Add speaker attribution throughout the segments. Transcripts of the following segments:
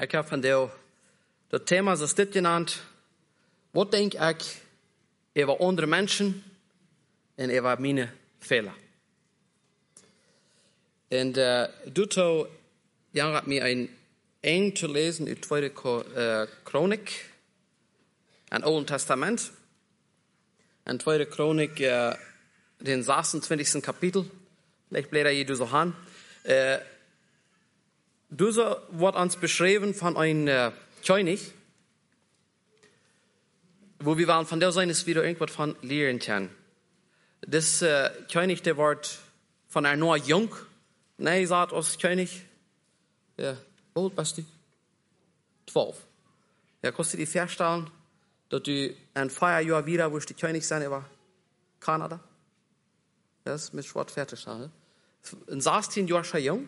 Speaker 1: Ik heb vandaag het thema zoals dit genannt. Wat denk ik over andere mensen en over mijn Fehler? En daartoe jagt mir ein eng zu lesen in 2. Chronik, ein Alten Testament. In 2. Chronik, den 26. Kapitel. Vielleicht blätter ihr du so an. Diese wird uns beschrieben von einem König, wo wir wollen von der Seite wieder irgendwas von lernen können. Das König, der wird von einer nur jung, nee, sagt als König, ja, hoe oud bist du? 12. Ja, kannst du dir vorstellen, dass du ein 4 Jahre wieder, wo ich die König sein über Kanada? Das ist mit Schwert fertig sein. In 16 Jahren schon jung,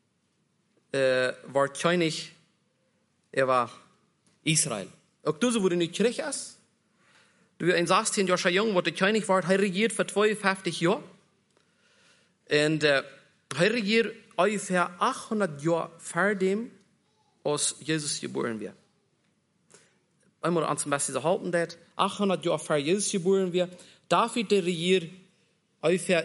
Speaker 1: war König über Israel. Auch du, wo du nicht Kirche ist, du in 16 Jahren schon jung, wo der König war, er regiert für 52 Jahre. Und er regiert ungefähr 800 Jahre vor dem, als Jesus geboren wird. Einmal an zum Beispiel halten das, 800 Jahre vor Jesus geboren wird. David der regiert ungefähr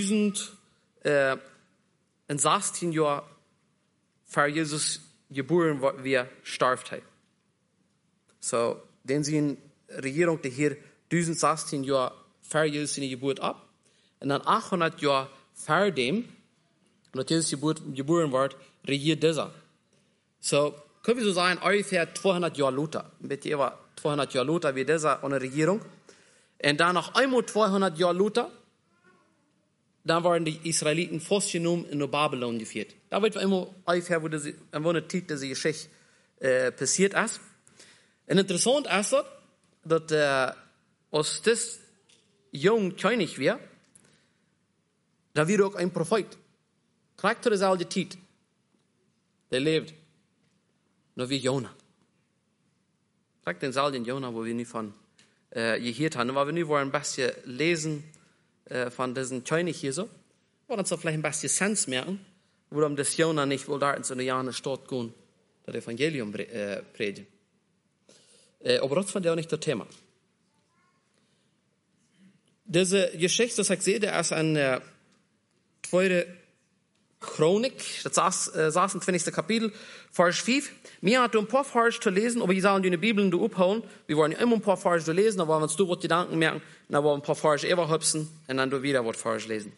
Speaker 1: 16 Jahre vor Jesus geboren wird, starb er. So, den sie in Regierung der hier 16 Jahre vor Jesus seine Geburt ab. Und dann 800 Jahre vor dem, und Jesus geboren wird, regiert dieser. So, können wir so sagen, ungefähr 200 Jahre Luther. Ein bisschen über 200 Jahre Luther wie dieser ohne Regierung. Und dann noch einmal 200 Jahre Luther, dann waren die Israeliten festgenommen in Babylon geführt. Da wird immer ungefähr, wo eine Zeit diese Geschichte passiert ist. Und interessant ist, dass als das junge König wird, da wird auch ein Prophet. Gleich zu derselben Zeit. Der lebt. Nur wie Jona. Gleich denselben Jona, wo wir nicht von gehört haben. Aber wir nicht wollen ein bisschen lesen von diesem König hier so. Wollen uns vielleicht ein bisschen Sens merken, warum das Jona nicht wohl da in so eine Jahre Stadt gehen, das Evangelium predigen. Aber das war ja nicht das Thema. Diese Geschichte, das ich sehe, der ist ein 2. Chronik, das 26. Kapitel, Vers 5. Mir hat ein paar Vers zu lesen, aber ich soll in die Bibel abholen. Wir wollen ja immer ein paar Vers zu lesen, aber wenn wir uns Gedanken merken, dann wollen wir ein paar Vers überhüpfen und dann du wieder was Vers lesen.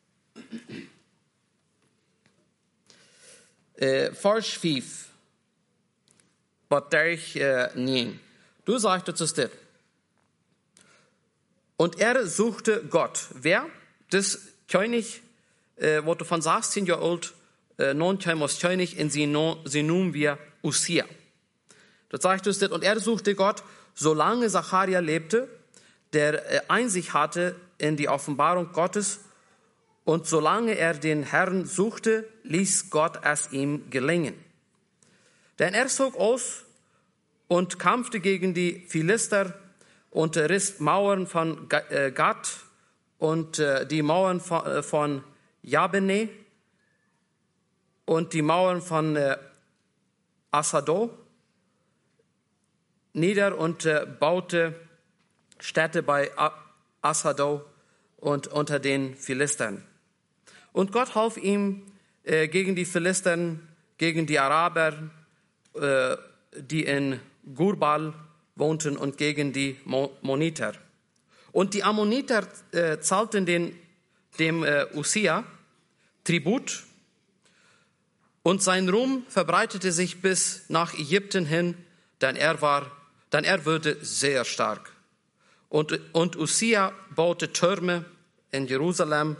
Speaker 1: Vers 5. Was ich nehmen. Du sagst es das. Und er suchte Gott. Wer? Das König, wurde von 16 Jahren alt, 9 Jahre als König, und sie nun wir Usia. Das sagt es das. Und er suchte Gott, solange Zacharia lebte, der Einsicht hatte in die Offenbarung Gottes, und solange er den Herrn suchte, ließ Gott es ihm gelingen. Denn er zog aus und kämpfte gegen die Philister und riss Mauern von Gat und die Mauern von Jabne und die Mauern von Asado nieder und baute Städte bei Asado und unter den Philistern. Und Gott half ihm gegen die Philister, gegen die Araber, die in Gurbal wohnten, und gegen die Moniter. Und die Ammoniter zahlten dem Usia Tribut, und sein Ruhm verbreitete sich bis nach Ägypten hin, denn er wurde sehr stark. Und Usia baute Türme in Jerusalem,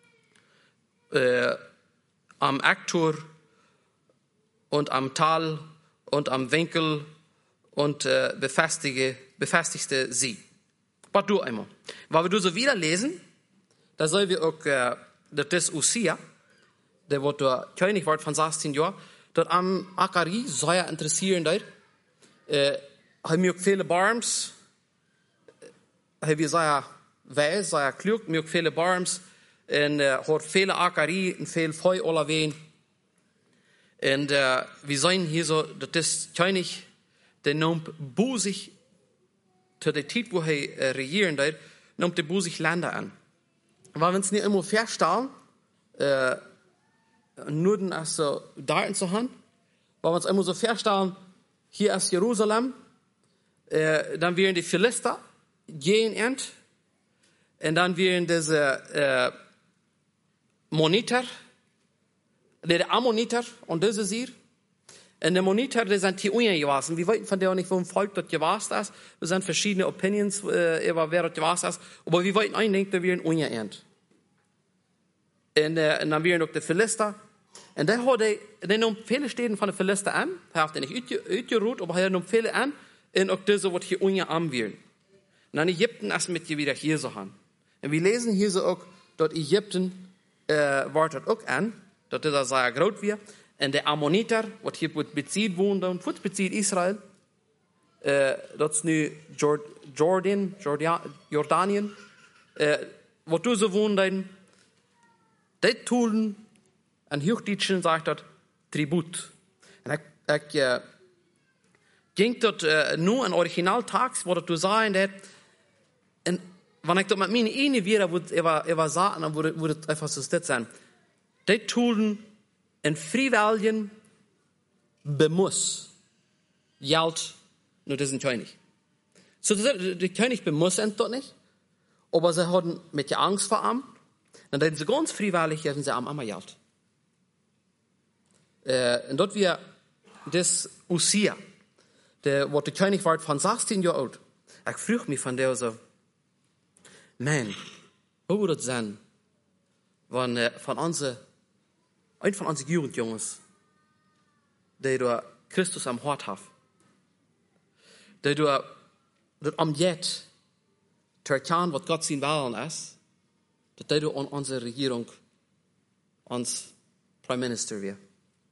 Speaker 1: am Ecktor und am Tal und am Winkel und befestigte sie. Was du einmal. Weil wir du so wieder lesen, da sollen wir auch, das Usia, der wird der König wird von 16 Jahren, dort am Akari sehr interessieren dort. Haben wir auch viele Barms, haben wir sehr weiß, sehr klug, wir auch viele Barms, und hat viele Akari und viel Feu allerwein. Und wir sehen hier so, das ist König, der nimmt busig, zu der Zeit, wo er regieren wird, nimmt der busig Länder an. Weil wenn es nicht immer feststellen, nur dann als so Daten zu haben, weil wir uns immer so feststellen, hier ist Jerusalem, dann wären die Philister gehen end, und dann wären diese Moniter, der Ammoniter und diese hier. Und die Moniter, die sind die Unien gewesen. Wir wissen von der nicht, warum Volk dort gewesen ist. Wir sind verschiedene Opinions über wer dort gewesen ist. Aber wir wollten eigentlich, dass wir in Unien end. Und dann wären auch die Philister. Und der nimmt viele Städte von den Philister an. Er hat nicht ausgeruht, aber er nimmt viele an. Und auch diese, was hier Unien anwählen. Und dann Ägypten ist mit wieder hier so haben. Und wir lesen hier so auch, dort Ägypten wird dort auch an. Dort ist er sehr groß wird. Und der Ammoniter, was hier bezieht wohnt, und was bezieht Israel, das ist nu Jordanien, was du so wohnt, das tun, ein Hochdeutschen sagt das, Tribut. Und ich ging dort nur ein Originaltext, wo du sagen, und wenn ich dort mit mir eine wieder, wo sagen, dann würde es einfach so sein. Das tun, en frijwilligen bemus Geld nur diesen König. So, der König bemus dort nicht, aber sie hatten mit der Angst vor ihm, dann hätten sie ganz freiwillig, hätten sie am Geld. Und dort wir das Usia, wo der König war von 16 Jahren alt. Ich frage mich von der so, man, wo würde das sein, wenn ein von unseren Jugendjungs, der da Christus am Hort hat, der da am Jet zu erkennen, was Gott sein Willen ist, dass der da an unsere Regierung, uns Prime Minister wird.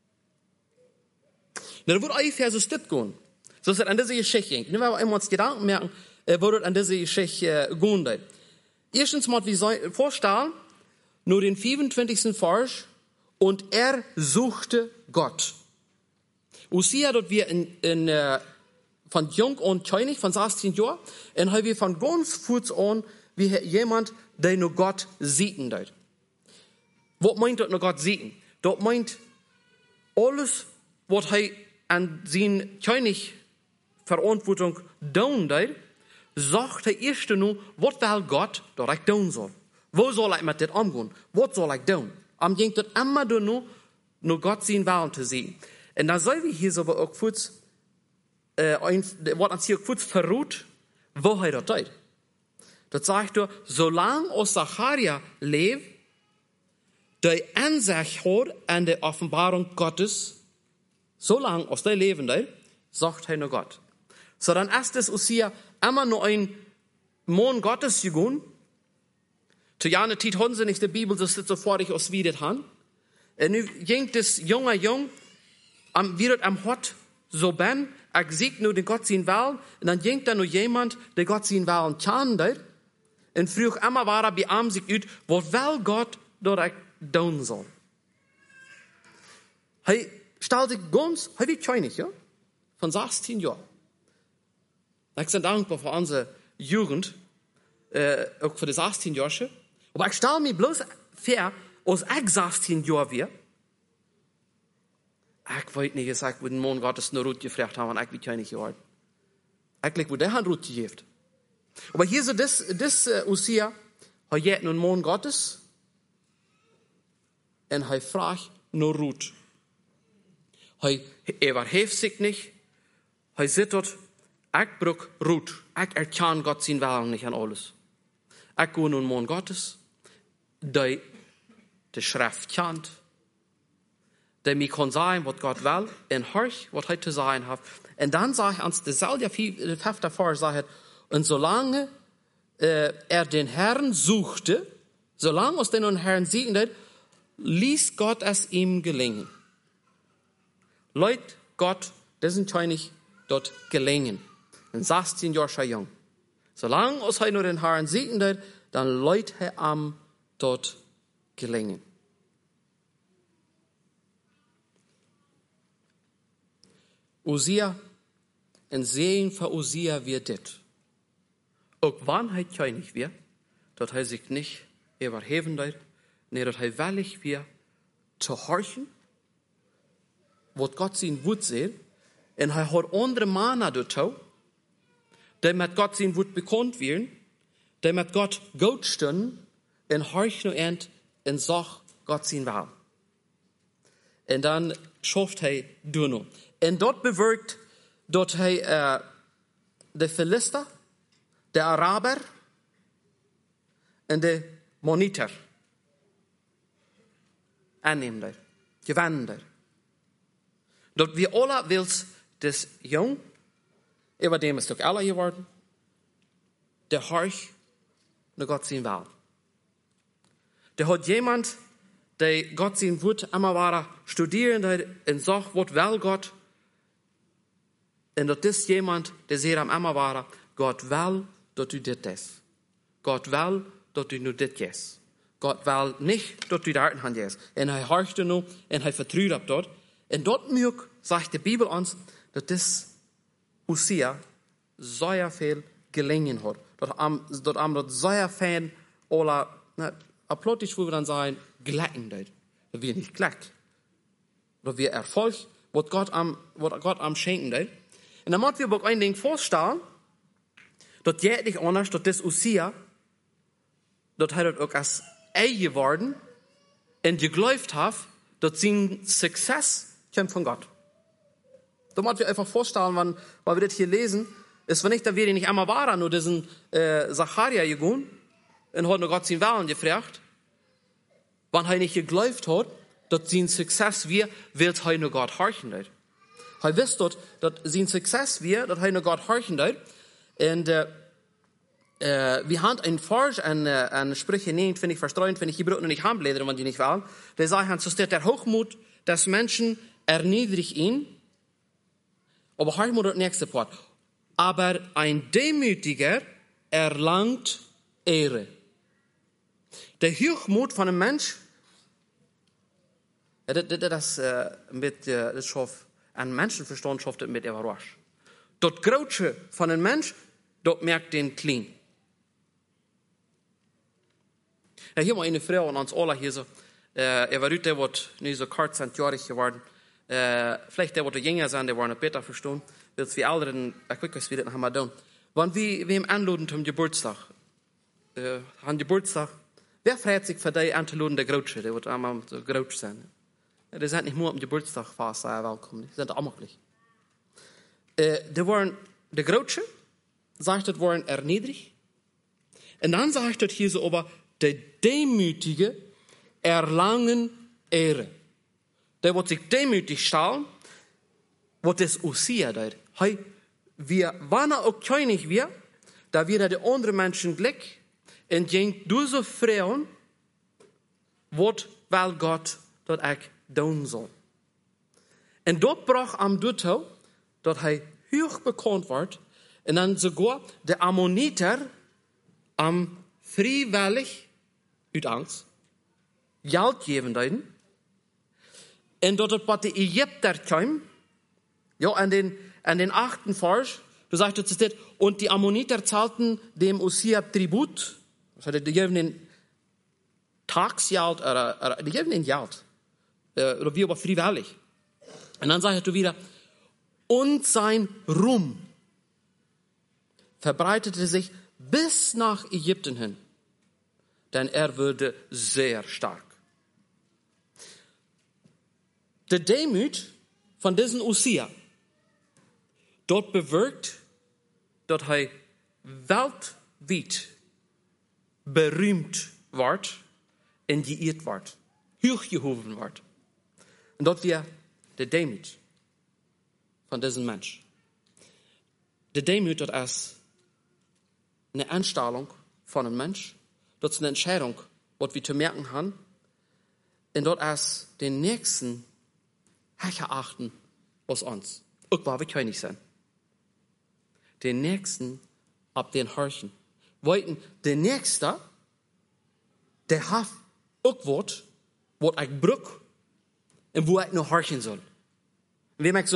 Speaker 1: Na, da wird ungefähr so stitt gehen. So ist es an diese Geschichte. Wenn wir uns Gedanken merken, wird an diese Geschichte gehen. Erstens mal, wir vorstellen, nur den 25. Vers, und er suchte Gott. Usia, dort wir von jung und König, von 16 Jahren, und haben wir von ganz früh an, wie jemand, der nur Gott sieht. Was meint dort nur Gott sieht? Dort meint alles, was er an seinen König Verantwortung tun hat, sagt er erst nur, was will Gott, dass ich tun soll. Wo soll ich mit dem umgehen? Was soll ich tun? Am ging dort immer nur Gott sein Willen zu sehen. Und dann soll wir hier so auch kurz, was uns hier kurz verruht, wo er dort tut. Das sagt er, solange aus Zacharia lebt, der Ansicht hat an der Offenbarung Gottes, solange aus der Leben sagt er nur Gott. So dann ist es Usia immer nur ein Mond Gottes gegangen. Zu Jahre Zeit haben sie nicht die Bibel, das ist sofort ich aus wie das haben. Und nu ging das junge Jung, wird am Hort so ben, ich sieg nur den Gott sein Willen, und dann ging da nur jemand, der Gott sein Willen kannte, und früher immer war er bei ihm sich ut, was will Gott, dass ich tun soll. Hij stellt sich ganz, hij wird König, ja? Von 16 Jahren. Ich bin dankbar für unsere Jugend, auch für die 16 Jahre. Aber ich stelle mir bloß vor, als ich 16 Jahre war, ich weiß nicht, ich würde den Mann Gottes nur Ruth gefragt haben, und ich bin König geworden. Eigentlich würde der Hand Ruth gegeben. Aber hier so das Usia, er geht nun Mann Gottes, und er fragt nur Ruth. Er überhebt sich nicht, er sitzt dort, ich brauche Ruth, ich erkenne Gott sein Willen nicht an alles. Ich gehe nun Mann Gottes, der die Schrift kennt, der mir kann sagen, was Gott will, und hörch, was er zu sagen hat. Und dann sagt er uns, derselbe Vers davor sagt, und solange er den Herrn suchte, solange es den Herrn siegte, ließ Gott es ihm gelingen. Leut Gott, diesen König, dort gelingen. Und 16 Jahre schon jung. Solange es nur den Herrn siegte, dann leut er am dort gelingen. Usia, en zeen van Usia weer dit. Ook wanneer hij koning weer, dat hij zich niet überheven deed, nee, dat hij willig weer te horchen, wat God zijn woord zegt, en hij had andere mannen daartoe, die met God zijn woord bekend werden, die met God goed stonden, en horchen en zag God zijn wel. En dan schaft hij doen. En dat bewerkt dat hij de Philister, de Araber en de Moniter aanneemt. Gewannen. Dat we alle wils des jong, über dem is ook alle geworden, de horch naar God zijn wel. Er had jemand, die God zijn woord immer waren studeren en zag wat wel God. En dat is jemand, die zei hem immer waren, God wil dat u dit is. God wil dat u nu dit is. God wil niet dat u daar aan is. En hij horchte nu en hij vertrouwt op dat. En dat moet, zegt de Bijbel ons, dat is Usia zeer veel gelingen had. Dat dat zeer fijn alle, plottig wo wir dann sagen, glecken deed. Dat wir nicht gleckt. Dat wir Erfolg, wat Gott am schenken deed. En dan moeten we ook een ding voorstellen, dat jij niet anders, dat is Usia, dat hij dat ook als eigen worden en geglaubt heeft, dat zijn succes komt van God. Da moeten we einfach voorstellen, wanneer we dit hier lezen, ist wenn nicht, da wäre nicht einmal wahr, nur diesen Zacharia gegangen und hat noch Gott sein Willen gefragt, wenn er nicht geglaubt hat, dass sein Success wir, wird er noch Gott horchen dort. Er wusste, dass sein Success wir, dass er noch Gott horchen dort. Und wir haben einen Vers, an Sprüche 29, Vers 23, die brauchen noch nicht haben, wenn die nicht wollen. Der sagt, so steht der Hochmut des Menschen erniedrigt ihn. Aber hör mal das nächste Part. Aber ein Demütiger erlangt Ehre. Der Hochmut von einem Mensch, das schafft ein Menschenverstand schafft das mit überrasch. Das Große von einem Mensch, das merkt den klein. Ja, hier mal eine Frau an uns alle hier so, war der wird nu so kurz und jahrig geworden. Vielleicht der wird jünger sein, der war noch besser verstehen. Wird wie Älteren, ich weiß, wie das noch mal tun. Wenn wir ihm anladen zum Geburtstag, an Geburtstag, wer freut sich für die anzuladen, der Große, der wird einmal so groß sein. Ja, die sind nicht nur am Geburtstag fast willkommen, die sind auch gleich. Die waren, der Große, sagt, das waren erniedrigt. Und dann sagt das hier so, aber der Demütige erlangen Ehre. Der wird sich demütig stellen, was ist Usia da? Hey, wann auch König wir, da wir die anderen Menschen Glück und gehen durch so Frauen, was weil Gott dort auch tun soll. Und dort brach am Duto, dass er hoch bekannt wird, und dann sogar der Ammoniter am freiwillig, uit Angst, Geld geben deuten. Und dort bei den Ägypter kam, ja, an den 8. Vers, du sagst, es und die Ammoniter zahlten dem Usia Tribut, das heißt, die geben den Tagsgeld, die geben den Geld, oder wie aber freiwillig. Und dann sagt er wieder, und sein Ruhm verbreitete sich bis nach Ägypten hin, denn er wurde sehr stark. Der Demut von diesem Usia, dort bewirkt, dass er weltweit berühmt wird und geehrt wird, hochgehoben wird. Und dort wir der Demut von diesem Mensch. Der Demut, das ist eine Einstellung von einem Mensch, das ist eine Entscheidung, was wir zu merken haben, und dort ist den Nächsten höher achten als uns. Auch weil wir König sein. Den Nächsten ab den horchen. Wollten der Nächste, der hat auch was ich brauche und wo ich noch horchen soll. Wem ich soll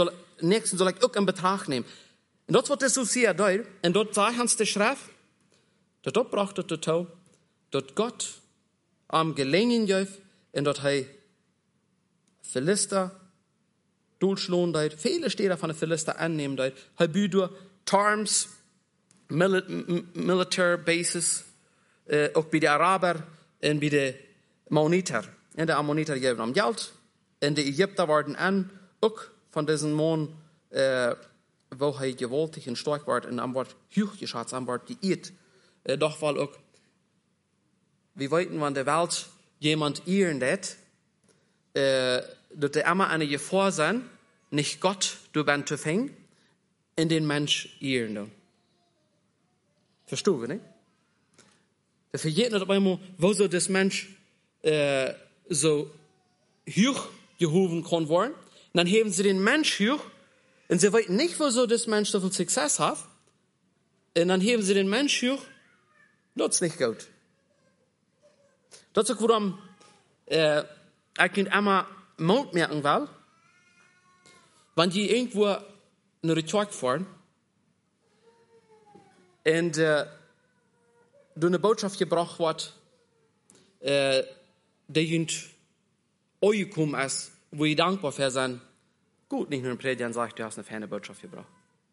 Speaker 1: nächsten soll ich auch in Betracht nehmen. Und das wird das Usia deut. Und dort sagt uns der Schrift, dort brachte der Tau, dort Gott am Gelingen jöf, und dort hei Philister durchschlagen deut. Viele Städte von den Philister annehmen deut. Hei büder Terms, Military Bases, auch bei den Araber und bei den Ammoniter. Und die Ammoniter geben am Geld. Und die Ägypter werden an, auch von diesen Mann, wo er gewaltig und stark wird, und am Wort hochgeschätzt, am Wort geirrt. Doch weil auch, wir wollten, wenn der Welt jemand irren wird, dass der immer eine Gefahr sein, nicht Gott, du bist zu fängen, in den Mensch irren. Verstehst du, nicht? Da vergeht nicht auf einmal, wo so das Mensch so hoch gehoben kann worden. Und dann heben sie den Mensch hoch und sie wissen nicht, wo so das Mensch so viel Success hat. Und dann heben sie den Mensch hoch. Das ist nicht gut. Das ist auch, warum ich nicht einmal Mut merken will, wenn die irgendwo eine Retort fahren und durch eine Botschaft gebracht wird, die jünd euch kommen ist, wo ihr dankbar für sein. Gut, nicht nur ein Prediger sagt, du hast eine ferne Botschaft gebracht.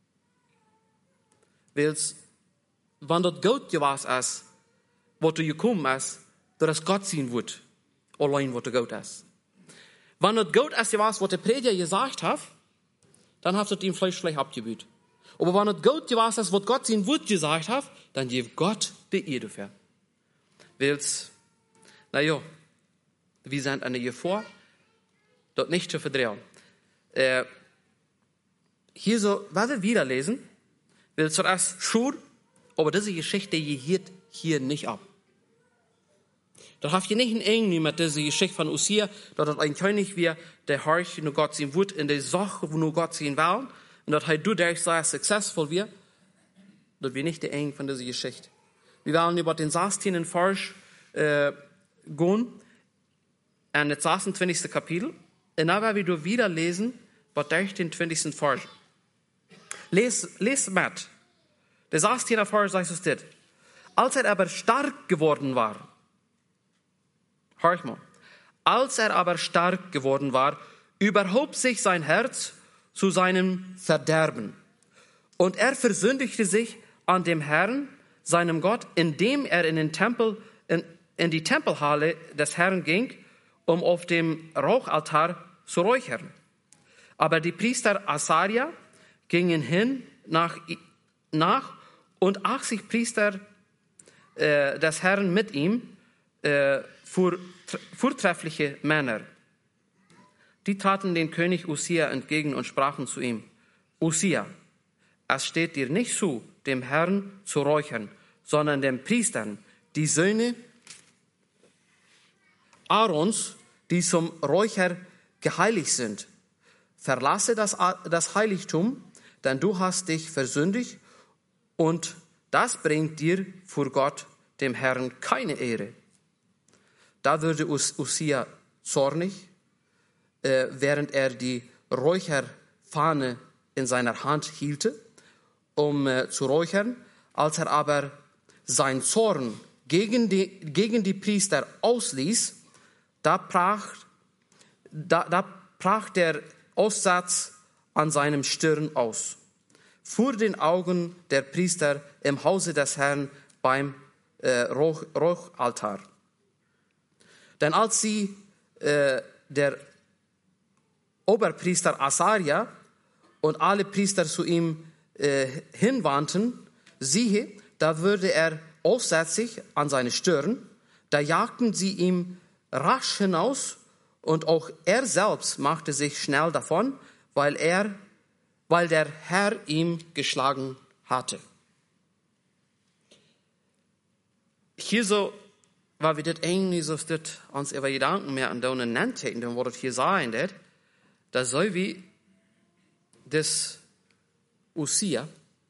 Speaker 1: Weil, wenn das gut gewesen ist, was du gekommen ist, dass Gott sehen wird, allein was gut ist. Wenn das gut ist gewesen, was der Prediger gesagt hat, dann hat es ihm vielleicht abgebüht. Aber wenn das gut gewesen ist, was Gott sehen wird gesagt hat, dann gibt Gott die Ehre dafür. Weil, naja, wir sind eine Gefahr, dort nicht zu verdrehen. Hier so, was wir wieder lesen, will zuerst schon, aber diese Geschichte geht hier nicht ab. Da habt ihr nicht einen Eng mit dieser Geschichte von Usia, dass ein König wie der Herr nur Gott sehen wird, in der Sache, wo nur Gott sehen will, und dass du dadurch sehr successful wird, das wir nicht der Eng von dieser Geschichte. Wir wollen über den 16. Vers gehen, in das 26. Kapitel, und dann werden wir wieder lesen, was durch den 20. Vers. Les mit. Der 16. Vers sagt es dit. Als aber stark geworden war, hör ich mal, als aber stark geworden war, überhob sich sein Herz zu seinem Verderben. Und versündigte sich an dem Herrn, seinem Gott, indem in den Tempel, in die Tempelhalle des Herrn ging, um auf dem Rauchaltar zu räuchern. Aber die Priester Asaria gingen hin nach und 80 Priester des Herrn mit ihm, vortreffliche Männer. Die traten den König Usia entgegen und sprachen zu ihm: Usia, es steht dir nicht zu, dem Herrn zu räuchern, sondern den Priestern, die Söhne Aarons, die zum Räucher geheiligt sind. Verlasse das Heiligtum, denn du hast dich versündigt, und das bringt dir vor Gott, dem Herrn, keine Ehre. Da wurde Usia zornig, während die Räucherfahne in seiner Hand hielt, um zu räuchern. Als aber sein Zorn gegen die Priester ausließ, da brach der Aussatz an seinem Stirn aus, vor den Augen der Priester im Hause des Herrn beim Rauchaltar. Denn als sie der Oberpriester Asaria und alle Priester zu ihm hinwandten, siehe, da wurde aussätzig an seine Stirn, da jagten sie ihm rasch hinaus, und auch er selbst machte sich schnell davon, weil der Herr ihm geschlagen hatte. Hier so, weil wir das irgendwie so uns über Gedanken mehr an den nennt hätten, dann wurde hier sagen, da soll wie das Usia,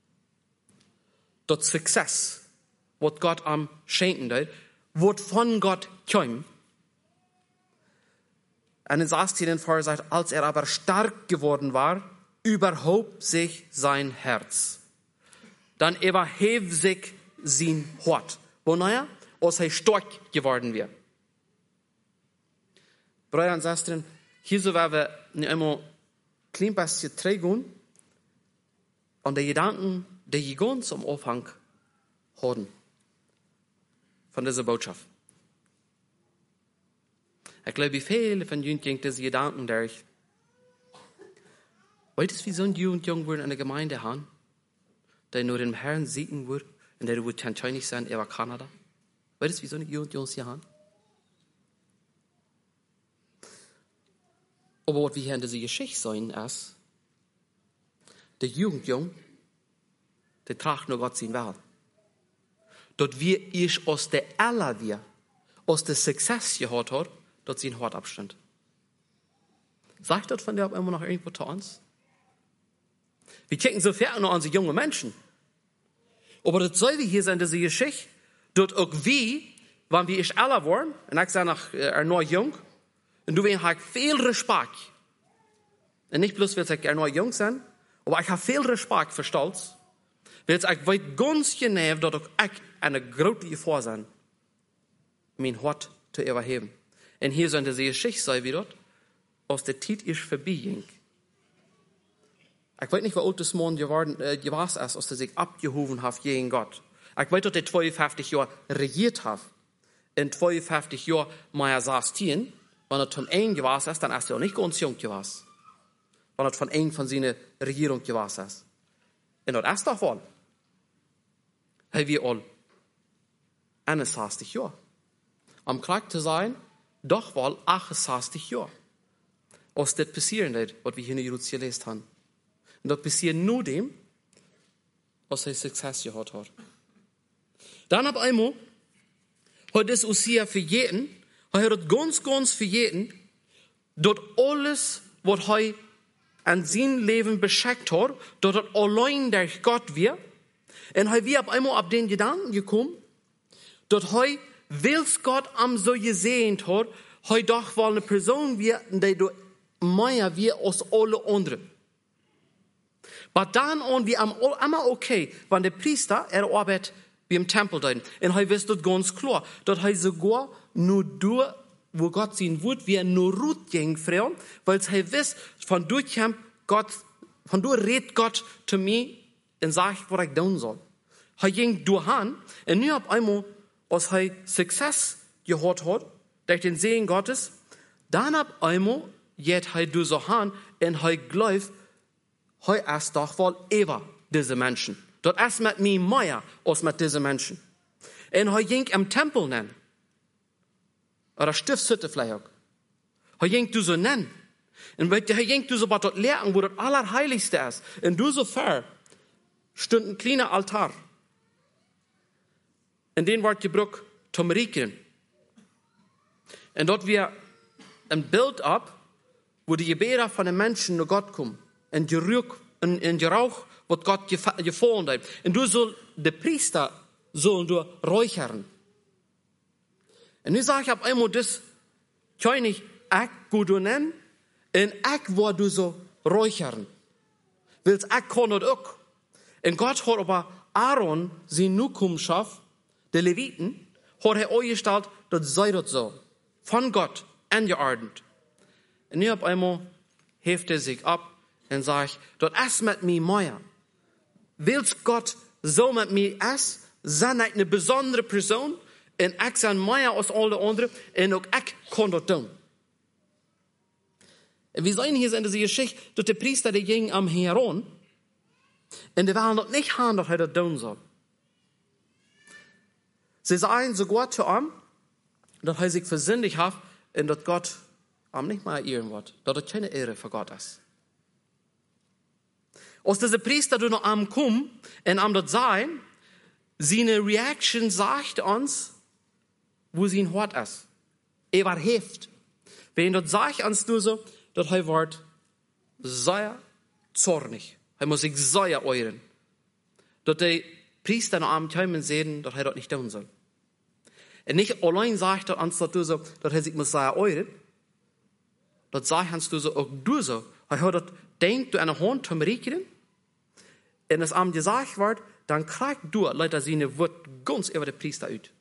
Speaker 1: das Success, was Gott am schenken wird, wird von Gott kommen. Und in 16. Vers sagt, als aber stark geworden war, überhaupt sich sein Herz. Dann überhebt sich sein Hort. Woher? Als er stark geworden wird. Brüder und Schwestern, hier so werden wir nicht einmal ein klein bisschen trägen an die Gedanken, die ganz am Anfang hatten von dieser Botschaft. Ich glaube, viele von Ihnen gehen diese Gedanken durch. Weißt du, wie so ein Jung würden in der Gemeinde haben, der nur dem Herrn siegen würde und der würde wahrscheinlich sein, er war Kanada? Weißt du, wie so ein Jungs hier haben? Aber was wir hier in dieser Geschichte sehen, ist, der Jung, der tragt nur Gott sein Welt. Dort wir ich aus der Ella wir, aus der Success gehört hat, dort sein Hort abstand. Sagt das von der immer noch irgendwo zu uns? Wir checken so fern nur an so junge Menschen. Aber das soll wir hier sein, diese Geschichte, dort auch wie, wann wir ich älter waren, und ich sage nach, noch jung, und du hast viel Respekt. Und nicht bloß, weil ich noch jung sein, aber ich habe viel Respekt für Stolz, weil ich weiß ganz genau, dass ich eine große Gefahr sein, mein Hort zu überheben. Und hier sind diese Geschichte, sei wie dort, aus der Zeit ist vorbeiging. Ich weiß nicht, wie alt das Mann geworden ist, als der sich abgehoben hat gegen Gott. Ich weiß, dass er 52 Jahre regiert hat. In 52 Jahren mehr saß wenn er zum einen gewesen ist, dann ist er auch nicht ganz jung gewesen. Wenn er von einem von seiner Regierung gewesen ist. Und das ist doch wohl. Hey, wir all 61 Jahre. Am Krieg zu sein, doch wohl 68 Jahre. Als das passieren wird, was wir hier in Jerusalem gelesen haben. Und das passiert nur dem, was er Success gehabt hat. Dann ab einmal hat es Usia für jeden, er hat ganz für jeden, dort alles, was er an sein Leben beschenkt hat, dort hat allein durch Gott wir. Und er wir ab einmal ab den Gedanken gekommen, dort er, weil Gott am so gesehen hat, er doch wohl eine Person wir, die du mehr wir als alle anderen. Aber dann und wir am immer okay, wenn der Priester arbeitet wie im Tempel da. Und er wisst dort ganz klar, dass er sogar nur durch, wo Gott sein wird, wie er nur Ruth ging, Frauen, weil er wisst, von durch redet Gott zu mir und sagt, was ich tun soll. Er ging durch an, und nur auf einmal, als er Success gehört hat, durch den Segen Gottes, dann auf einmal geht er durch so an, und er glaubt, er ist doch wohl über diese Menschen. Dort ist mit mir mehr als mit diesen Menschen. Und er ging im Tempel nennen. Oder Stiftshütte vielleicht auch. Er ging du so nennen. Und er ging du so bei dort lernen, wo das Allerheiligste ist. Und du so fair stund ein kleiner Altar. In den wird gebraucht zum Riechen. Und dort wir ein Bild ab, wo die Gebete von den Menschen zu Gott kommen. In die Rauch, was Gott gefallen hat. Und du soll, der Priester sollen du räuchern. Und nu sag ich ab einmal das, kann ich gut nennen, und ich war du so räuchern. Willst ich kann das auch. Und Gott hat aber Aaron, sein Nachkommenschaft, der Leviten, hat er eingestellt, das sei das so. Von Gott angeordnet. Und nu ab einmal hebt er sich ab, und sag ich, das ist mit mir mehr. Willst Gott so mit mir ist, sind ich eine besondere Person, und ich bin mehr als alle anderen, und auch ich kann das tun. Und wir sehen hier in dieser Geschichte, dass der Priester, der ging am Heron, und der will noch nicht haben, dass er das tun soll. Sie sagen sogar zu ihm, dass er sich versündigt hat, und dass Gott ihm nicht mal ehren wird, dass das keine Ehre für Gott ist. Als dieser Priester noch am kommen und am dort sein, seine Reaction sagt uns, wo sein Hort ist. Er war heft. Wenn dort sagt uns nur so, dass er wird sehr zornig. Er muss sich sehr euren. Dass der Priester noch am Teilen sehen, dass er das nicht tun soll. Und nicht allein sagt er uns so, dass er sich muss sehr euren. Das sagt uns so, auch du so. Er hat das denkt du an eine Hand zum Riechern, und es am gesagt wird, dann kriegt du, Leute, seine Wort ganz über den Priester aus.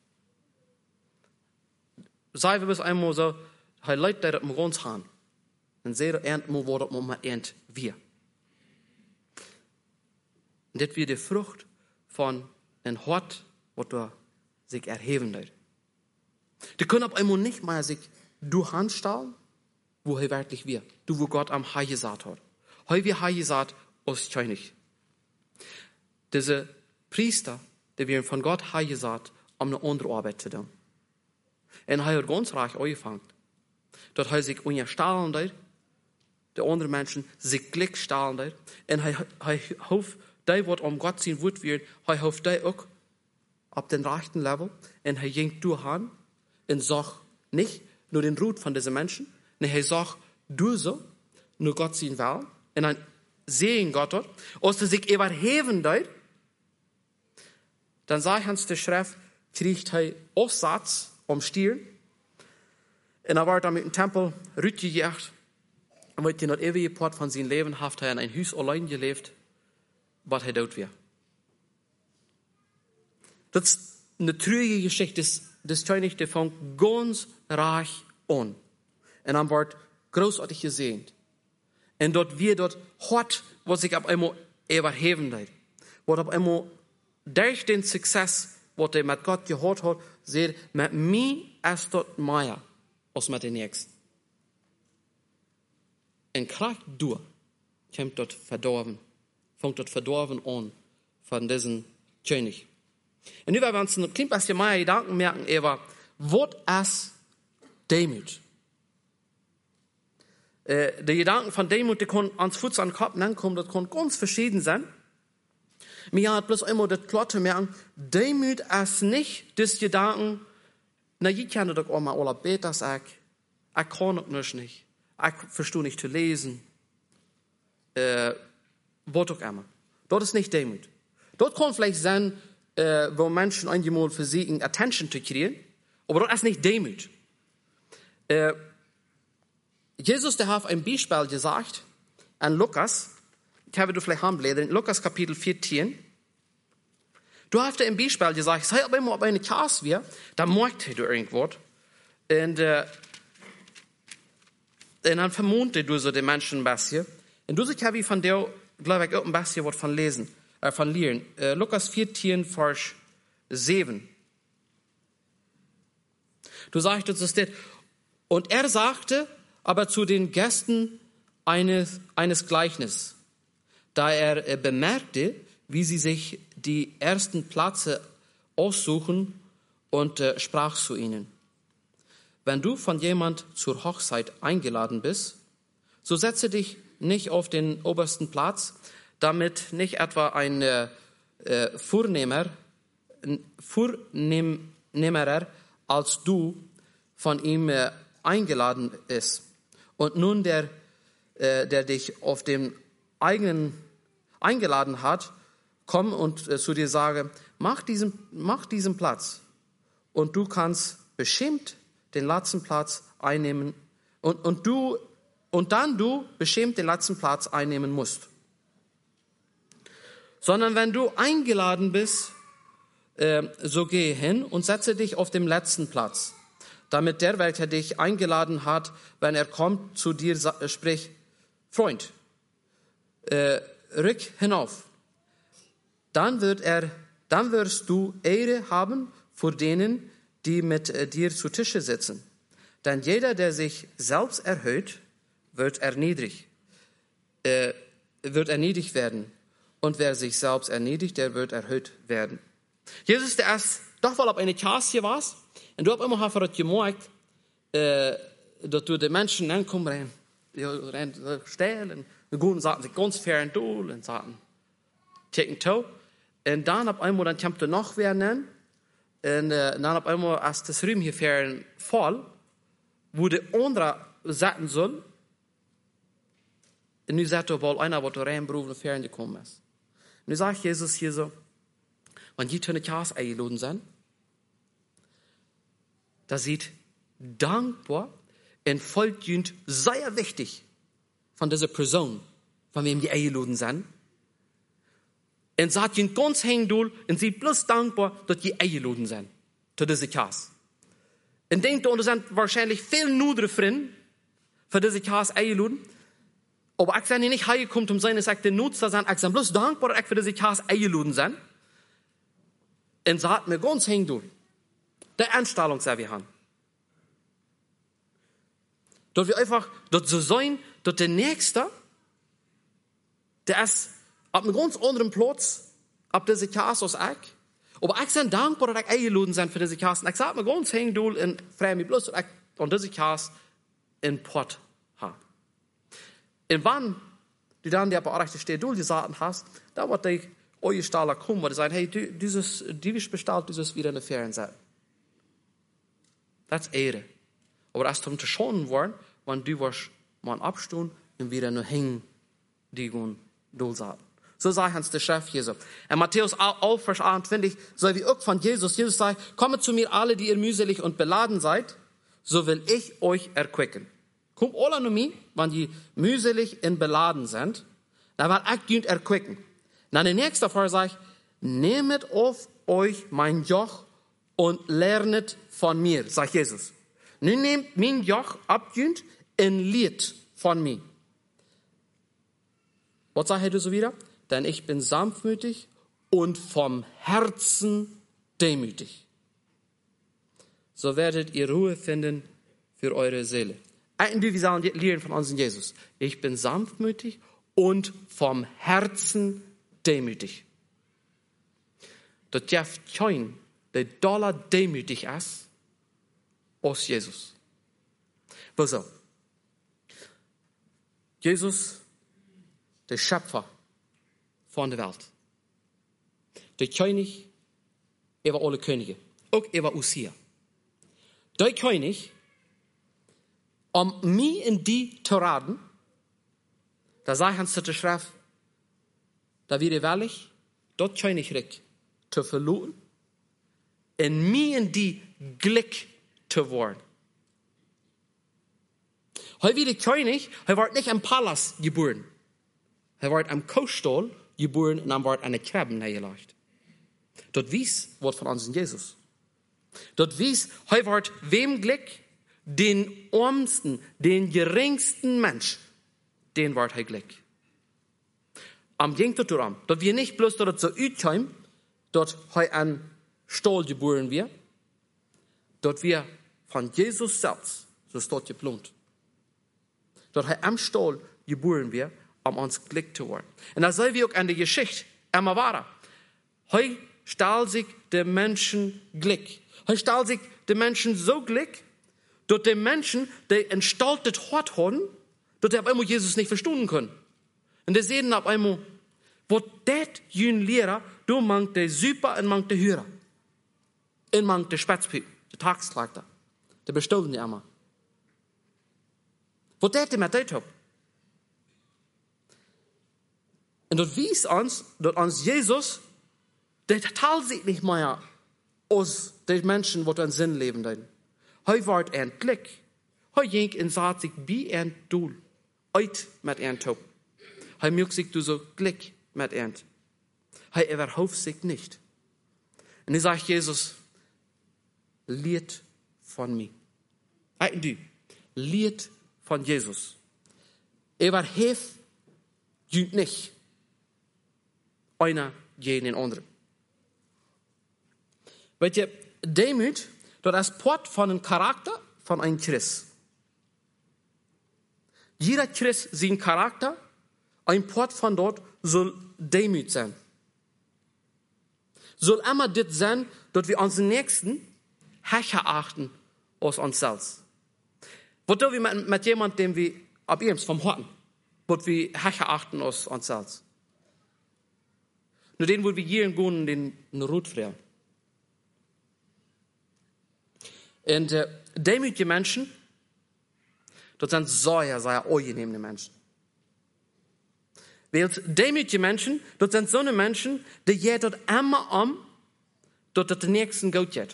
Speaker 1: Sei wir bis einmal so, hey Leute, das muss uns haben. Und sehr ernt muss, wo das man ernt wir. Und das wird die Frucht von ein Hort, was da sich erheben wird. Die können auf einmal nicht mehr sich du handstellen, wo er wirklich wir. Du, wo Gott am Heil gesagt hat. Heu wir Heil gesagt, aus nicht. Diese Priester, die werden von Gott Heil gesagt, um eine andere Arbeit zu tun. Und er hat ganz reich angefangen. Dort hat sich unterstellen dort, die anderen Menschen sich Glück stellen dort. Und er hofft, die, was Gott sein Wort wird, er hofft die auch auf den rechten Level. Und er ging durch an und sagt nicht nur den Rut von diesen Menschen, sondern er sagt, du so, nur Gott sein will. Und dann sehen Gott dort, als er sich überheben dort, dann sagt Hans der Schrift, kriegt er Aussatz Stiel. Und er war dann mit dem Tempel rütgejagt. Und weil er noch ewige Port von seinem Leben hat, er in ein Haus allein gelebt, was er dort war. Das ist eine traurige Geschichte. Das König, der fängt ganz reich an. Und dann wird großartig gesehen. Und dort wird dort hart, was sich auf einmal überheben wird. Was auf einmal durch den Success, was er mit Gott gehört hat, sagt, mit mir ist dort mehr als mit den Nächsten. Und kriegt durch, kommt dort verdorben, fängt dort verdorben an von diesem König. Und nu werden wir uns ein klein bisschen mehr Gedanken merken über, was ist Demut? Die Gedanken von Demut, die können ans Fuß an den Kopf kommen, das kann ganz verschieden sein. Mir hat bloß immer das klar zu merken, Demut ist nicht das Gedanken, na, ich kann doch auch mal alle beten, ich kann das nicht, ich verstehe nicht zu lesen, was auch immer. Das ist nicht Demut. Das kann vielleicht sein, wo Menschen einmal versuchen, Attention zu kriegen, aber das ist nicht Demut. Jesus, der hat ein Beispiel gesagt an Lukas, ich habe du vielleicht haben Lukas Kapitel 14. Du hast ein Beispiel gesagt, sei aber immer auf eine Kasse wir, da merkte du irgendwas. Und dann vermute du so den Menschen ein bisschen. Und du sagst, habe ich von dir, glaube ich, auch ein bisschen was von lesen, von lernen. Lukas 14, Vers 7. Du sagst, das ist das. Und er sagte aber zu den Gästen eines Gleichnisses, da er bemerkte, wie sie sich die ersten Plätze aussuchen und sprach zu ihnen. Wenn du von jemand zur Hochzeit eingeladen bist, so setze dich nicht auf den obersten Platz, damit nicht etwa ein Vornehmerer als du von ihm eingeladen ist. Und nun der dich auf dem eigenen eingeladen hat, komm und zu dir sage, mach diesen Platz. Und du kannst beschämt den letzten Platz einnehmen und dann du beschämt den letzten Platz einnehmen musst. Sondern wenn du eingeladen bist, so geh hin und setze dich auf dem letzten Platz, damit der, welcher dich eingeladen hat, wenn er kommt, zu dir spricht, Freund, rück hinauf. Dann wirst du Ehre haben vor denen, die mit dir zu Tische sitzen. Denn jeder, der sich selbst erhöht, wird erniedrigt werden. Und wer sich selbst erniedrigt, der wird erhöht werden. Jesus, der erst doch wohl auf eine Kasse war, und du hast immer das gemerkt, dass du die Menschen ankommen, stellen, und gehen, sagten sich ganz fern durch, und sagten, take toe. Und dann auf einmal, dann kommt er noch wer nennen, und dann auf einmal, als das Rühm hier fern voll, wo der andere sagen soll, und nu sagt er wohl einer, was der reinberufen und fern gekommen ist. Und nu sagt Jesus hier so, wenn die zu einer Kasse eingeladen sind, da sieht dankbar und vollgehend sehr wichtig von dieser Person, van wem je eingeladen zijn. En ze had je ganz heen doel en ze plus dankbaar dat je eingeladen zijn. Tot deze kaas. En denk er zijn waarschijnlijk veel noodere vrienden voor deze kaas eingeladen. Aber ik ben niet hergekomen om zijn de nood te zijn. Ik ben bloß dankbaar dat ik voor deze kaas eingeladen zijn. En ze had me ganz heen doel. De Einstellung, die wir haben. Dat wir einfach, dat ze zijn, dat de Nächste, der ist op een ganz anderen Platz, op deze kaas als ik. Aber ich bin dankbar, dass ich eingeladen bin für diese Kaas. Und ich sage mir ganz hängen doel und freue mich bloß, dass ich an diese Kaas in Pott habe. Und wann du dann der Beobachter steht, du die Sachen hast, da wird die eure Staller kommen, weil die sagen, hey, die wirst bestellt, dieses wieder in der Ferien sein. Das ist Ehre. Aber das ist um zu schonen worden, wenn du wirst mal abstehen und wieder nur hängen, die gehen durchsagen. So sagt uns der Chef Jesu. In Matthäus 11, Vers 28, so wie auch von Jesus. Jesus sagt, kommet zu mir alle, die ihr mühselig und beladen seid, so will ich euch erquicken. Kommt alle zu mir, wenn die mühselig und beladen sind, dann will ich euch erquicken. Dann der nächste Vers sagt, nehmet auf euch mein Joch und lernet von mir, sagt Jesus. Nun nehmt mein Joch ab und lehrt von mir. Was sagt er so wieder? Denn ich bin sanftmütig und vom Herzen demütig. So werdet ihr Ruhe finden für eure Seele. Wir sollen lernen von unserem Jesus. Ich bin sanftmütig und vom Herzen demütig. Das Jeff kein, der dollar demütig ist, als Jesus. Wieso? Jesus, der Schöpfer von der Welt. Der König über alle Könige. Auch über uns hier. Der König, um mich in die zu raten, da sagt uns die Schrift, da wird willig, das Königreich zu verloren, und mich in die Glück zu werden. Heute wie der König, er wird nicht im Palast geboren. Er wird am Koststall geboren und dann wird eine Krabbe neergelegt. Das wies was von uns in Jesus. Das wies, er wird wem Glück, den ärmsten, den geringsten Mensch, den wird er Glück. Am ging das darum, dass wir nicht bloß dort so utkommen, dass er ein Stall geboren wird, dass wir von Jesus selbst, so steht geplant, dass er am Stall geboren wird, um uns Glück zu werden. Und da sehen wir auch an der Geschichte immer weiter. Heute stellt sich der Menschen Glück. Heute stellt sich der Menschen so Glück, dass die Menschen, die ein stolzes Hort haben, dass die auf einmal Jesus nicht verstehen können. Und die sehen auf einmal, was das jüngere Lehrer, du mangt der Super und mangt der Hörer. Und mangt der Spätzpiep, der Tagsklagter, der bestohlen die immer. Was das mit das hat. Und das wies uns, dass uns Jesus, der teilt sich nicht mehr aus den Menschen, die einen Sinn leben. Er wird endlich. Er ging und sagt sich, wie ein Doel. Uit mit ein Top. Er mögt sich du so Glück mit ein. Er überhaupt sich nicht. Und ich sage Jesus, lehrt von mir. Du, lehrt von Jesus. Überheft nicht. Einer gegen den anderen. Weet je, Demut, das ist Part von einem Charakter von einem Christ. Jeder Christ, sein Charakter, ein Part von dort soll Demut sein. Soll immer das sein, dass wir unseren Nächsten höher achten als uns selbst. Was tun wir mit jemandem, den wir ab ihm vom Horten, was wir höher achten als uns selbst? Nur den, wo wir hier gehen, den Rotfrei. Und demütige Menschen, das sind sehr, sehr angenehme Menschen. Weil demütige Menschen, das sind so eine Menschen, die geht dort immer dass das den Nächsten gut geht.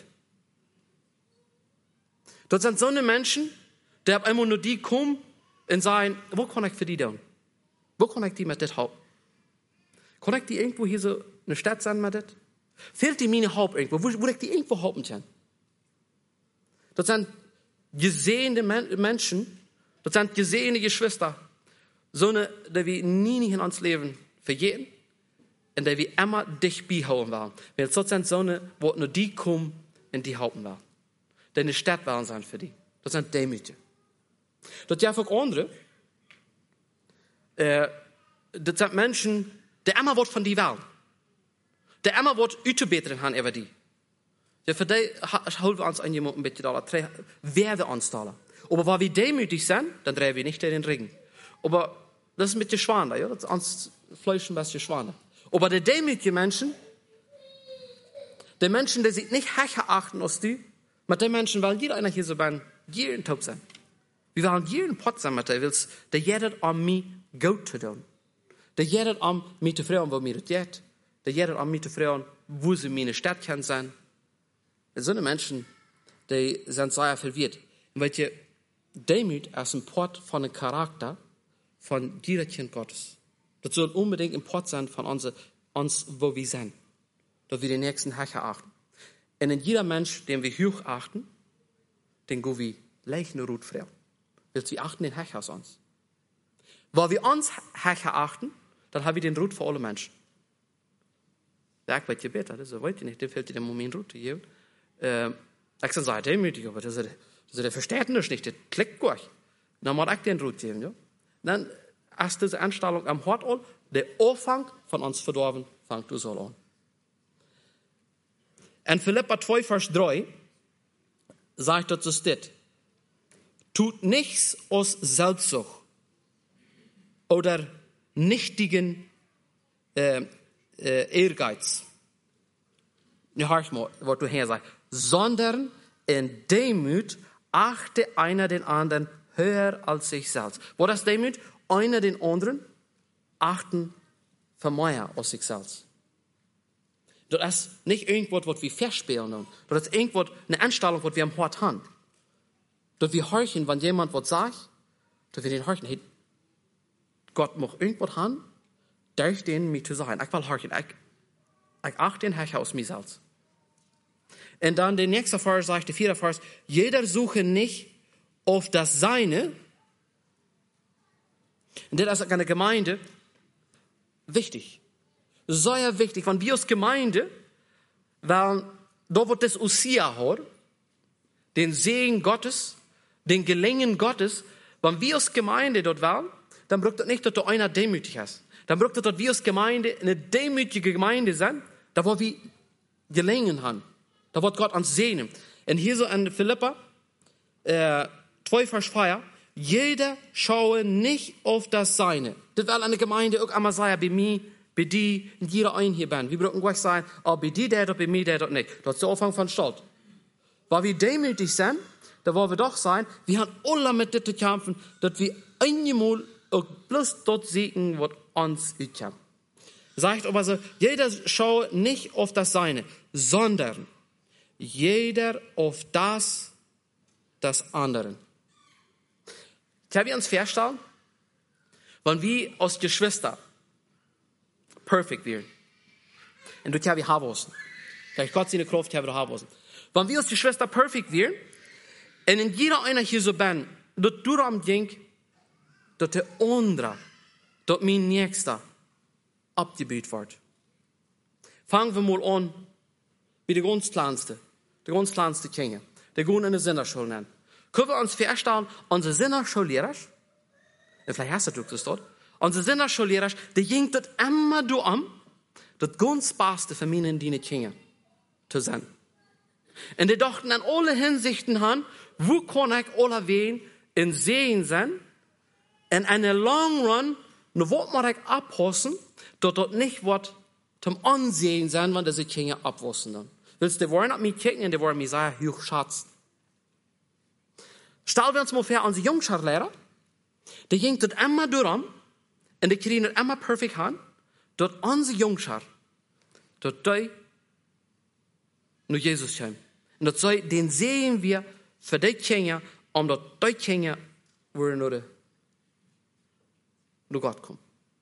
Speaker 1: Das sind so eine Menschen, die auf einmal nur die kommen und sagen, wo kann ich für die tun? Wo kann ich die mit das helpen? Kann ich die irgendwo hier so eine Stadt sein mit das? Fehlt die meine Haupt irgendwo? Wo ich die irgendwo helfen kann? Das sind gesehene Menschen, das sind gesehene Geschwister, so eine, die wir nie in uns Leben vergehen und die wir immer dich beihauen wollen. Weil das sind so eine, wo nur die kommen und die helfen wollen. Die eine Stadt wollen sein für die. Das sind Demütige. Das ja auch andere, das sind Menschen, die immer was von die wollen. Die immer was uitbeteren haben über die. Ja, für die holen wir uns an jemanden ein bisschen da, werden wir uns da. Aber wenn wir demütig sind, dann drehen wir nicht in den Regen. Aber das ist ein bisschen schwander, ja, das ist uns Fleisch ein bisschen schwander. Aber die demütigen Menschen, die sich nicht höher achten als die, mit den Menschen, weil jeder einer hier so bei jeden Taub sein. Wir wollen jeden Pot sein mit der jeder an mich gut zu tun. Der jeder an mich zu fragen, wo mir das geht. Der jeder an mich zu fragen, wo sie meine Stadt kann sein. So eine Menschen, die sind sehr verwirrt. Und weil ihr Demut ist ein Port von dem Charakter von jeder Kind Gottes. Das soll unbedingt ein Port sein von uns, wo wir sind. Dass wir den nächsten Herrscher achten. Und in jeder Mensch, den wir hoch achten, den gehen wir leicht eine Ruhe fragen. Weil wir achten den Herrscher aus uns. Weil wir uns Herrscher achten, dann haben wir den Ruhe für alle Menschen. Ja, ich weiß ja besser, das weiß ich nicht, dem fällt dir der Moment Ruhe zu geben. Ich kann sagen, demütig, aber der versteht das nicht, der klickt gut. Dann muss ich den Ruhe geben, ja. Dann ist diese Anstellung am Hort an, der Anfang von uns verdorben, fängt du so an. In Philippa 2, Vers 3 sagt das dit. Tut nichts aus Selbstsucht oder nichtigen Ehrgeiz. Ja, hör ich mal, was du hier sagst. Sondern in Demut achte einer den anderen höher als sich selbst. Was ist Demut? Einer den anderen achten vermeier als sich selbst. Das ist nicht irgendwas, was wir verspielen. Das ist irgendwas, eine Anstellung, was wir am Hort haben. Dass wir horchen, wenn jemand was sagt, dass wir den horchen. Hey, Gott muss irgendwas haben, durch den mir zu sein. Ich will horchen. Ich achte den Herrscher aus mir selbst. Und dann der nächste Vers sagt, der 4. Vers, jeder suche nicht auf das Seine. Und das ist eine Gemeinde wichtig. Sehr wichtig. Wenn wir als Gemeinde, weil da wird das Usia hat, den Segen Gottes, den Gelingen Gottes, wenn wir als Gemeinde dort waren, dann braucht das nicht, dass da einer demütig ist. Dann braucht das, dass wir als Gemeinde eine demütige Gemeinde sind, da wo wir gelingen haben. Da wird Gott uns sehen. Und hier so in Philippa 2, Vers 4, jeder schaue nicht auf das Seine. Das will eine Gemeinde auch einmal sagen, bei mir, bei dir, und jeder ein hier bin. Wir brauchen gleich sagen, bei dir der dort, bei mir der dort nicht. Das ist der Anfang von Stolz. Weil wir demütig sind, da wollen wir doch sein, wir haben alle mit das zu kämpfen, dass wir einmal auch bloß dort sehen, was uns utkommt. Sagt aber so, jeder schaue nicht auf das Seine, sondern jeder auf das anderen. Können wir uns feststellen, wenn wir als Geschwister perfekt werden, und das haben wir haben müssen. Durch Gott seine Kraft haben wir haben müssen. Wenn wir als Geschwister perfekt werden, und in jeder einer hier so bin, dass du daran denkst, dass der andere, dass mein Nächster abgebaut wird. Fangen wir mal an, wie die ganz kleinste Kinder. Die gehen in die Sinnerschule nennen. Können wir uns feststellen, unsere Sinnerschullehrer, und vielleicht hast du das dort, unsere Sinnerschullehrer, die ging das immer durch das ganz Beste für meine und deine Kinder zu sein. Und die dachten an alle Hinsichten an, wo kann ich alle wen in Sehen sein, in einer Long Run, nur wo muss ich abpassen, dass das nicht wird zum Ansehen sein, wenn diese Kinder abwussen dann. Willst du, die wollen auf mich kicken und die wollen mich sehr hoch schätzen. Stellen wir uns mal vor, unsere Jungscharlehrer, die ging das immer durch und die kriegen das immer perfekt an, dass unsere Jungschar, dass die nur Jesus kommen. Und das soll, den sehen wir für die Kinder, omdat die Kinder nur Gott kommen.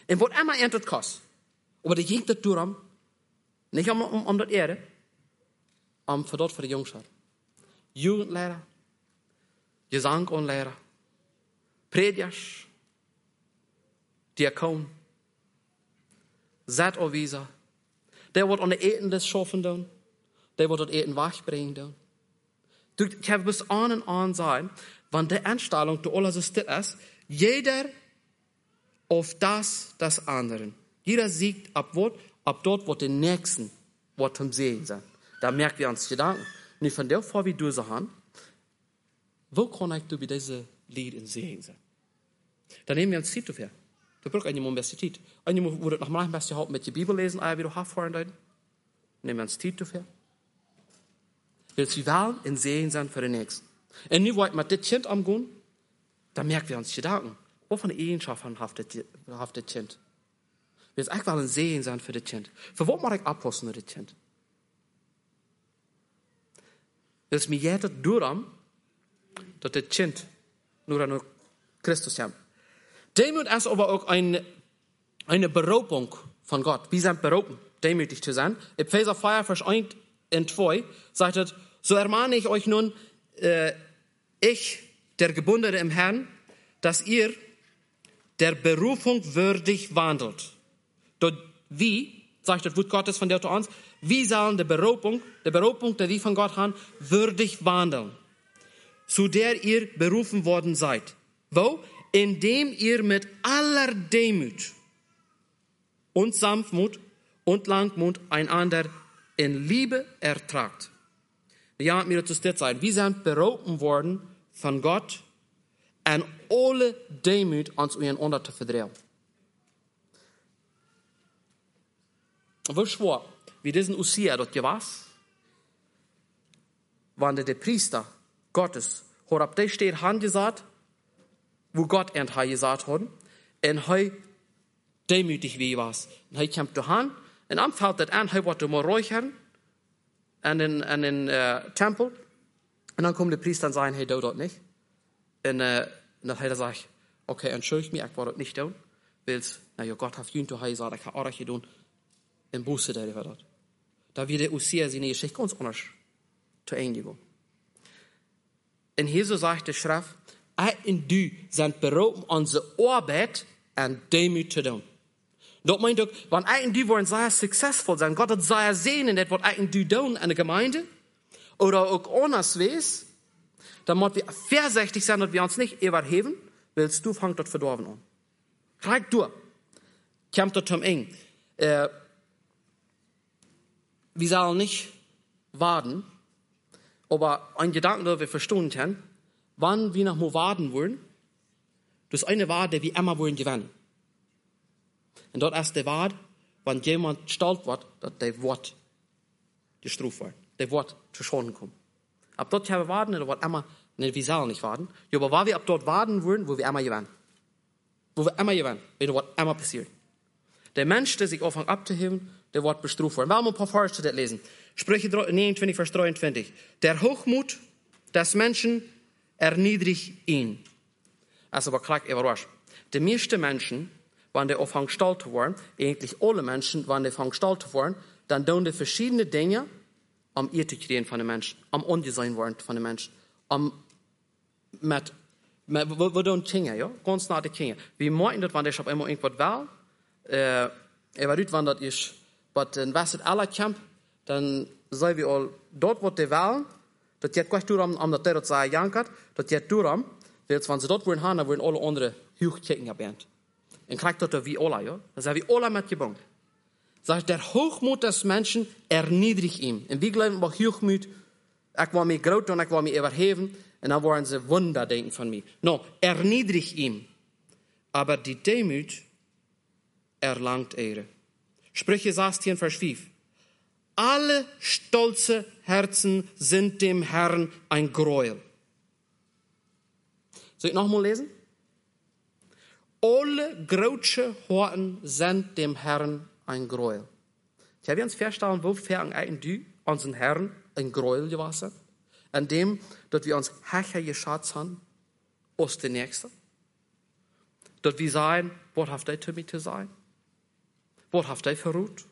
Speaker 1: En wat immer het kost. Aber die ging dat door niet om dat ere, om voor dat voor de jongsten. Jugendlehrer, Gesangonlehrer, Prediger, Diakon, Zetafwijzer, der wordt aan de eten des schaffen doen, der wordt het eten wegbrengen doen. Ik heb bis aan en aan zijn, want de instelling te alles is dit is, jeder auf das anderen. Jeder siegt ab dort, wo die Nächsten, was zum Sehen sind. Da merken wir uns Gedanken. Nicht von der vor, wie du so haben, wo kann ich bei diesem Lied in Sehen sein? Da nehmen wir uns Zeit dafür. Da braucht eine Universität. Eine würde noch mal ein bisschen mit der Bibel lesen, wie du herfahren dein. Nehmen wir uns Zeit dafür. Willst du wollen in Sehen sein für den Nächsten? Und nu wollt man das Kind amgehen, da merken wir uns Gedanken. Wovon Eigenschaften hat das Kind? Wir sind echt wel in Sehen sein für das Kind. Für was mag ich abpassen mit das Kind? Das mir jetzt darum, dass das Kind nur an Christus kommt. Demut ist aber auch eine Berufung von Gott. Wir sind berufen, demütig zu sein. Epheser 4, Vers 1 und 2 sagt es, so ermahne ich euch nun, ich, der Gebundene im Herrn, dass ihr der Berufung würdig wandelt. Dort wie, sagt das Wort Gottes von der zu uns, wie sollen der Berufung, die wir von Gott haben, würdig wandeln, zu der ihr berufen worden seid. Wo? Indem ihr mit aller Demut und Sanftmut und Langmut einander in Liebe ertragt. Ja, mir das dit sein. Wir sind berufen worden von Gott, en alle Demut ans einander zu verdrehen. Wie schwor, wie diesen Usia dort gewas, wann der Priester Gottes, hat ab der steht Hand gesagt, wo Gott und er gesagt hat, und er demütig wie was. Und er kommt durch Hand, und am fällt das an, er wollte mal räuchern, an den Tempel, und dann kommt der Priester und sagt, hey, du dort nicht. Und dann hat er gesagt, okay, entschuldigt mich, ich wollte das nicht tun, weil, Gott hat ihn zu gesagt, ich kann auch nicht tun, in Buße darüber dort. Da wird der Usia seine Geschichte ganz anders zu Ende gehen. Und hier so sagt die Schrift, und du sind berufen, unsere Arbeit und Demut zu tun. Dat meint ook, want en du wollen sehr succesvol sein, Gott hat sehr sehen in das, was du tun in der Gemeinde, oder auch anders weiß, dann müssen wir vorsichtig sein, dass wir uns nicht überheben, weil du fängt dort verdorben an. Gleich durch. Kommt dort zum Eng. Wir sollen nicht warten, aber ein Gedanken, den wir verstehen können, wann wir noch mal warten wollen, das eine war, der wir immer wollen gewinnen. Und dort ist der Wahrheit, wenn jemand stolz wird, dass der Wort gestruft wird. Der Wort zu Schaden kommt. Ab dort haben wir warten, oder wird immer, ne, wir sollen nicht warten. Ja, aber weil wir ab dort warten wollen, wo wir immer gewinnen. Wo wir immer gewinnen. Weil das immer passiert. Der Mensch, der sich anfängt abzuheben, der wird bestruft werden. Wir haben ein paar Verse zu das lesen. Sprüche 29, Vers 23. Der Hochmut des Menschen erniedrigt ihn. Also, aber klar, überrascht. Die meisten Menschen, wenn die anfangen stolz zu werden, eigentlich alle Menschen, wenn die anfangen stolz zu werden, dann tun die verschiedene Dinge, um ihr zu kriegen von den Menschen, um ungesehen werden von den Menschen, wir tun Dinge, ja, ganz nah die Dinge. Wir meinen das, wenn ich immer irgendwas will, weiß, wenn das ist, was in Westet aller Camp, dann sagen wir all, dort, wo die wollen, das geht gleich darum, dass der das sagen jankert, das geht darum, weil wenn sie dort wollen haben, dann wollen alle andere hochkicken haben. Und kriegt dort wie alle, ja? Das ist wie alle mitgebracht. Sagt, der Hochmut des Menschen erniedrigt ihn. Und wir glauben, bei Hochmut, ich war mir groß und ich war mir überheben, und dann wollen sie Wunder denken von mir. No, erniedrigt ihn. Aber die Demut erlangt Ehre. Sprüche 16, Vers 5. Alle stolze Herzen sind dem Herrn ein Gräuel. Soll ich nochmal lesen? Alle große Horten sind dem Herrn ein Gräuel. Ich habe uns feststellen, wofür eigentlich unseren Herrn ein Gräuel gewesen, an dem, dass wir uns Hecher geschätzt haben, aus der Nächsten. Dass wir sagen, was hat das für mich zu sein? Wat haft hij verroet?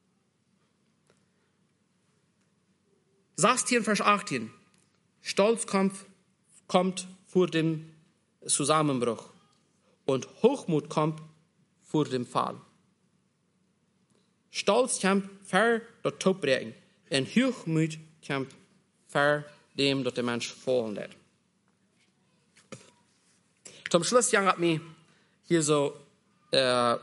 Speaker 1: 16, Vers 18. Stolzkampf kommt vor dem Zusammenbruch und Hochmut kommt vor dem Fall. Stolz kommt ver dat topbreken en Hochmut kommt ver dem dat de mens fallen lässt. Zum Schluss jangert mir hier so, dass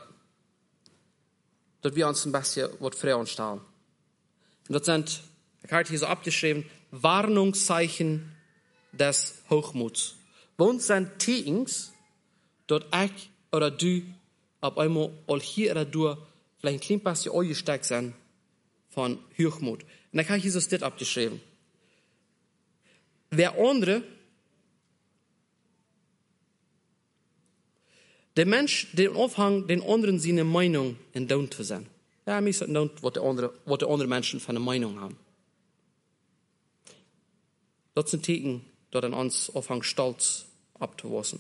Speaker 1: wir uns ein bisschen was Frauen stellen. Und das sind, ich habe hier so abgeschrieben, Warnungszeichen des Hochmuts. Wo sind Teens, dass ich oder du auf einmal all hier oder da vielleicht ein klein bisschen angesteckt sind von Hochmut. Und ich habe hier so das abgeschrieben. Wer andere, der Mensch, den Aufhang, den anderen seine Meinung in Down zu sein. Ja, mir ist es Down, was die anderen Menschen für eine Meinung haben. Das sind Teken, dort an uns Aufhang stolz abzuwassen.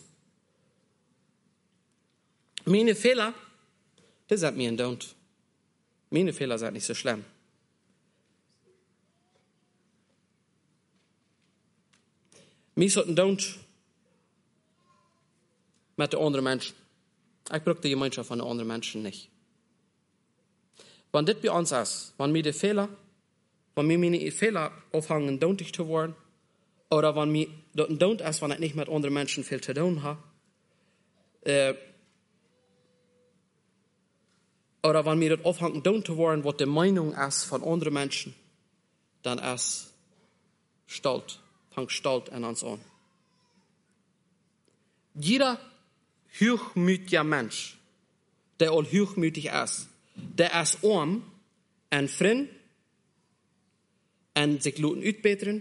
Speaker 1: Meine Fehler, das sind mir in Down. Meine Fehler sind nicht so schlimm. Mir ist es Down mit den anderen Menschen. Ich brauche die Gemeinschaft von den anderen Menschen nicht. Wenn das bei uns ist, wenn mir meine Fehler aufhängen, don't zu werden, oder wenn mir das ein don't ist, wenn ich nicht mit anderen Menschen viel zu tun habe, oder wenn mir das aufhängen, don't zu werden, was die Meinung ist von anderen Menschen, dann ist fängt Stolz an uns an. Jeder hochmütiger Mensch, der all hochmütig ist, der ist arm en vriend en zich laten uitbeteren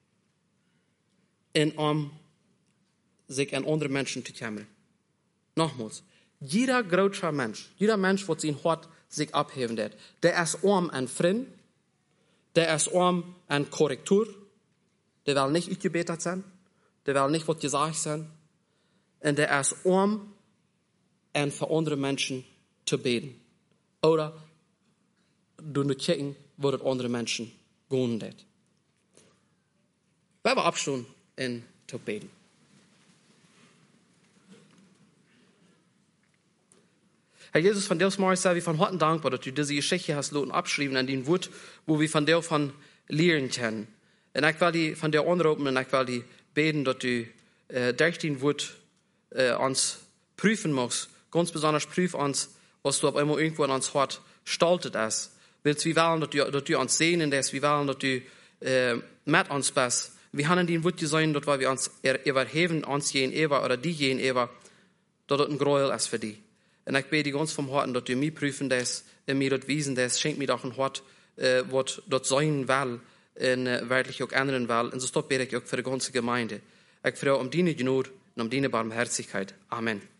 Speaker 1: en om zich aan andere mensen te kümmern. Nochmals, jeder große Mensch, jeder Mensch, der sein Hort sich abheben wird, der ist arm en vriend, der ist arm en Korrektur, der will nicht uitgebetet sein, der will nicht was gesagt sein, und der ist arm en für andere Menschen zu beten. Oder door te checken wat het andere mensen gaan doen. We hebben afstand en te beten. Herr Jesus, von dir mal sei wir von Herzen dankbar, dass du diese Geschichte hast lassen abschreiben an den Wort, wo wir von dir von lernen können. Und ich will die von dir anrufen und ich will die beten, dass du durch den Wort uns prüfen musst. Ganz besonders prüf uns, was du auf einmal irgendwo an uns Hort gestaltet hast. Willst wir wollen, dass du uns sehen in das, wir wollen, dass du mit uns bist. Wir haben in den Wort gesehen, dass wir uns überheben, uns jeden Ewa oder die jeden Ewa, dass das ein Gräuel ist für die. Und ich bete ganz vom Herzen, dass du mich prüfen das, mir das wiesen das, schenk mir doch ein Hort, was das sein will, und wirklich auch ändern will. Und so bete ich auch für die ganze Gemeinde. Ich freue um deine Gnade und um deine Barmherzigkeit. Amen.